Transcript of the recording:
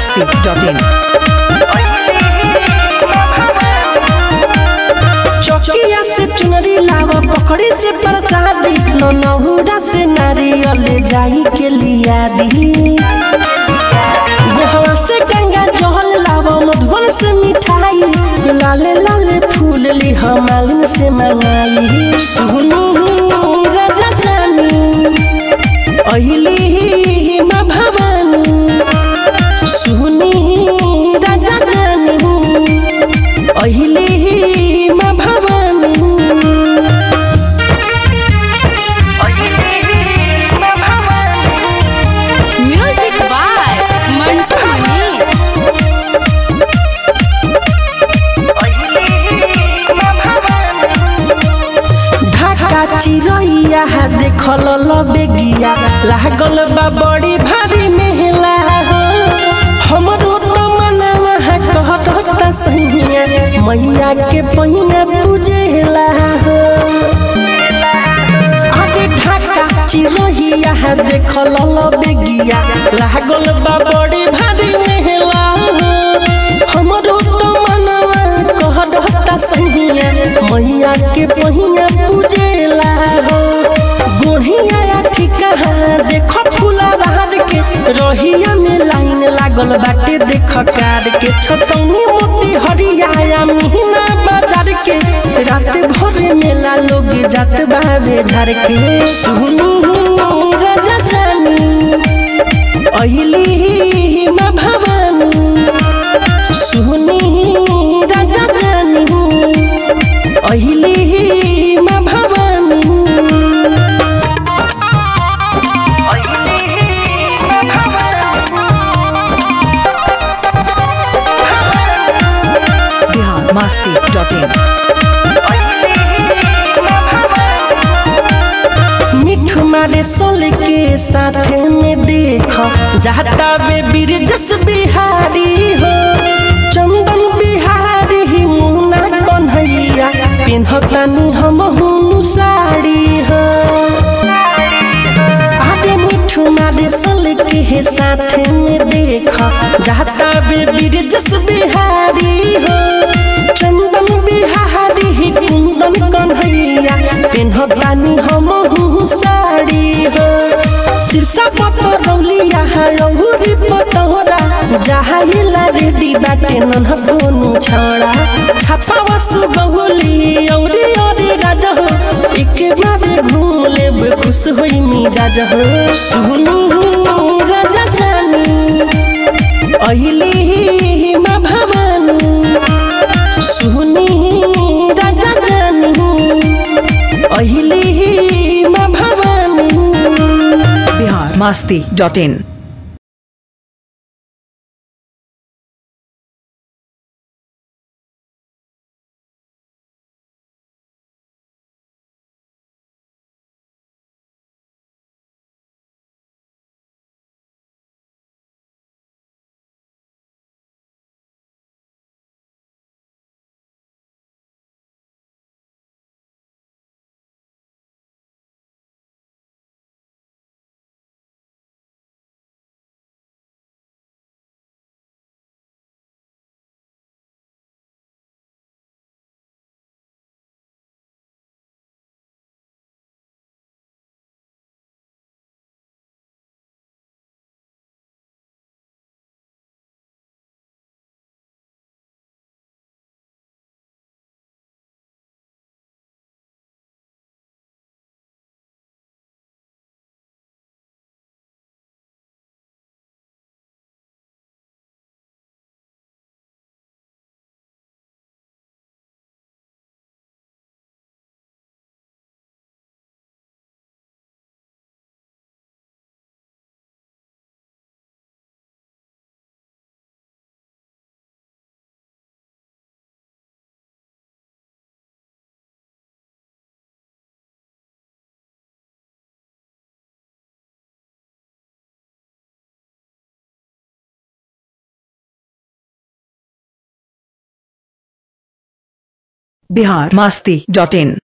biharmasti.in चौकिया से चुनरी लावा पकड़ी से प्रसादी नहुरा से नारियल जाई के लिया दी गोहवा से गंगा जल लावा मधुबन से मिठाई लाले लाले फूल ली हमालिन से मंगाई सुनी राजा जानी अहिली माँ भवानी सुनी राजा जानी अहिली चिरैया देखल बेगिया लागल बा बड़ी भारी मेहला हो हमरो तो मनवा कहता सहिया मैया के पहिया पूजेला हो आगे ढाका चिरैया देखल बेगिया लागल बा बड़ी भारी मेहला हो हमरो तो मनवा कहता सहिया मैया के पहिया पूजेला गोढ़िया ठिका देखो फूला बहार के रहिया में लाइन लागल बाटे देख कार के छतौनी मोती हरिया मीना बाजार के रात भर मेला लोग जात बाबे झार के सुनी राजा जानी अहिली माँ भवानी सुनी राजा जानी अहिली माँ भवानी biharmasti.in मिठू मारे सोल के साथ में देख जाता बे बिरजस बिहारी हो चंदन बिहारी ही मुना कन्हैया पिन्हतानी हम हुनु साड़ी हो आगे मिठू मारे सोल के साथ में देख जाता बे बिरजस बिहारी हो चंदन बिहारी ही कुंदन कन्हैया पिन्हतानी हम साड़ी हो शीर्षा पतरौलिया औरी पतौरा जहाइला रेडी बाटे नन्हा दोनों छौड़ा छापा वसु बहुली औरी औरी राजा हो एक बार घूम लेब खुश होई मिजाज हो सुनी राजा जानी अहिली माँ भवानी सुनी राजा जानी अहिली माँ भवानी biharmasti.in biharmasti.in